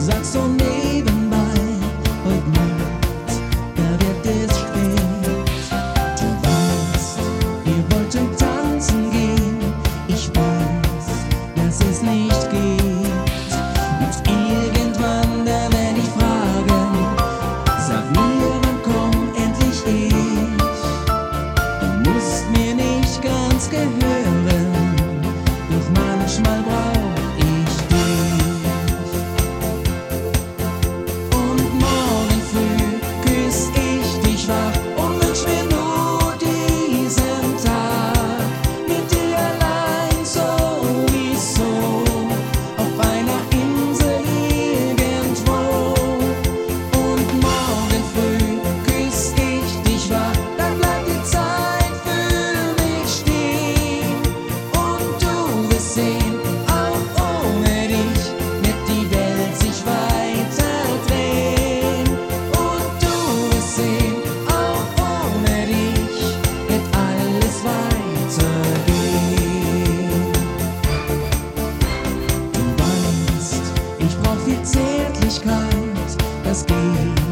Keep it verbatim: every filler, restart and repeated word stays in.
sagst so nebenbei, heute Nacht, da wird es spät. Du weißt, wir wollten tanzen gehen, ich weiß, dass es nicht geht. Und irgendwann, da werd ich fragen, sag mir, wann komm endlich ich? Du musst mir nicht ganz gehören, doch manchmal brauch ich dich. Und morgen früh küss ich dich wach und wünsch mir nur diesen Tag mit dir allein sowieso auf einer Insel irgendwo. Und morgen früh küss ich dich wach, dann bleibt die Zeit für mich stehen. Und du wirst sehen, auch ohne dich wird die Welt sich weiter drehen. Und du wirst sehen, auch ohne dich wird alles weitergehen. Du weißt, ich brauch viel Zärtlichkeit, das geht